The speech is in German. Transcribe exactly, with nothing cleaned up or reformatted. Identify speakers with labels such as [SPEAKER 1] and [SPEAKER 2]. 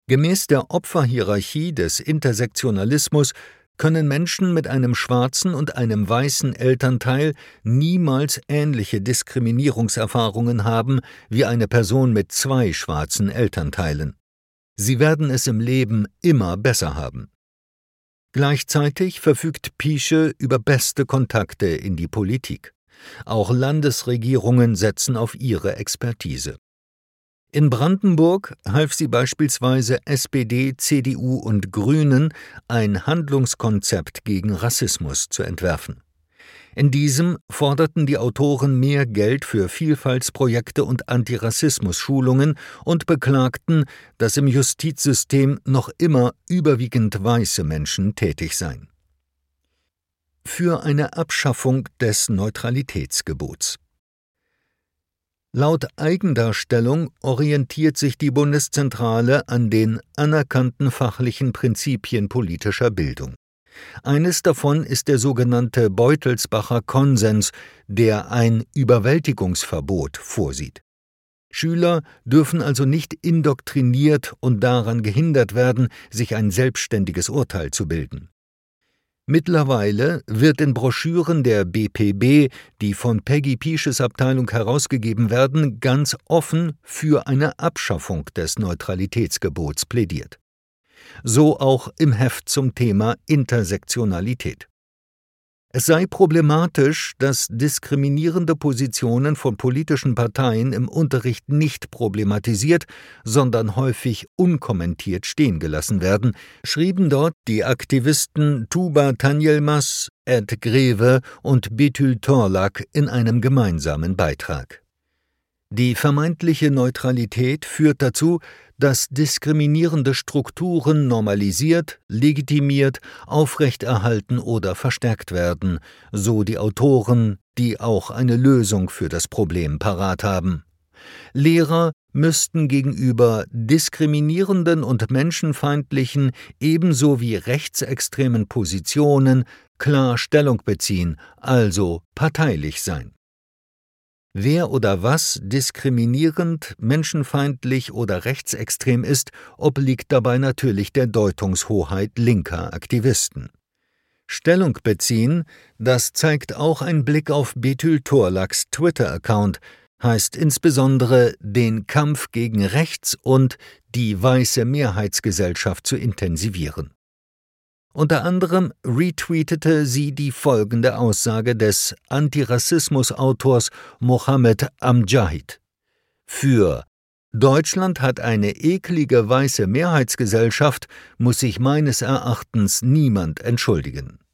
[SPEAKER 1] Gemäß der Opferhierarchie des Intersektionalismus können Menschen mit einem schwarzen und einem weißen Elternteil niemals ähnliche Diskriminierungserfahrungen haben wie eine Person mit zwei schwarzen Elternteilen. Sie werden es im Leben immer besser haben. Gleichzeitig verfügt Piesche über beste Kontakte in die Politik. Auch Landesregierungen setzen auf ihre Expertise. In Brandenburg half sie beispielsweise S P D, C D U und Grünen, ein Handlungskonzept gegen Rassismus zu entwerfen. In diesem forderten die Autoren mehr Geld für Vielfaltsprojekte und Antirassismus-Schulungen und beklagten, dass im Justizsystem noch immer überwiegend weiße Menschen tätig seien. Für eine Abschaffung des Neutralitätsgebots. Laut Eigendarstellung orientiert sich die Bundeszentrale an den anerkannten fachlichen Prinzipien politischer Bildung. Eines davon ist der sogenannte Beutelsbacher Konsens, der ein Überwältigungsverbot vorsieht. Schüler dürfen also nicht indoktriniert und daran gehindert werden, sich ein selbstständiges Urteil zu bilden. Mittlerweile wird in Broschüren der B P B, die von Peggy Piesches Abteilung herausgegeben werden, ganz offen für eine Abschaffung des Neutralitätsgebots plädiert. So auch im Heft zum Thema Intersektionalität. Es sei problematisch, dass diskriminierende Positionen von politischen Parteien im Unterricht nicht problematisiert, sondern häufig unkommentiert stehen gelassen werden, schrieben dort die Aktivisten Tuba Tanjelmas, Ed Greve und Betül Torlak in einem gemeinsamen Beitrag. Die vermeintliche Neutralität führt dazu, dass diskriminierende Strukturen normalisiert, legitimiert, aufrechterhalten oder verstärkt werden, so die Autoren, die auch eine Lösung für das Problem parat haben. Lehrer müssten gegenüber diskriminierenden und menschenfeindlichen ebenso wie rechtsextremen Positionen klar Stellung beziehen, also parteilich sein. Wer oder was diskriminierend, menschenfeindlich oder rechtsextrem ist, obliegt dabei natürlich der Deutungshoheit linker Aktivisten. Stellung beziehen, das zeigt auch ein Blick auf Betül Torlaks Twitter-Account, heißt insbesondere, den Kampf gegen rechts und die weiße Mehrheitsgesellschaft zu intensivieren. Unter anderem retweetete sie die folgende Aussage des Antirassismus-Autors Mohammed Amjahid: Für Deutschland hat eine eklige weiße Mehrheitsgesellschaft, muss sich meines Erachtens niemand entschuldigen.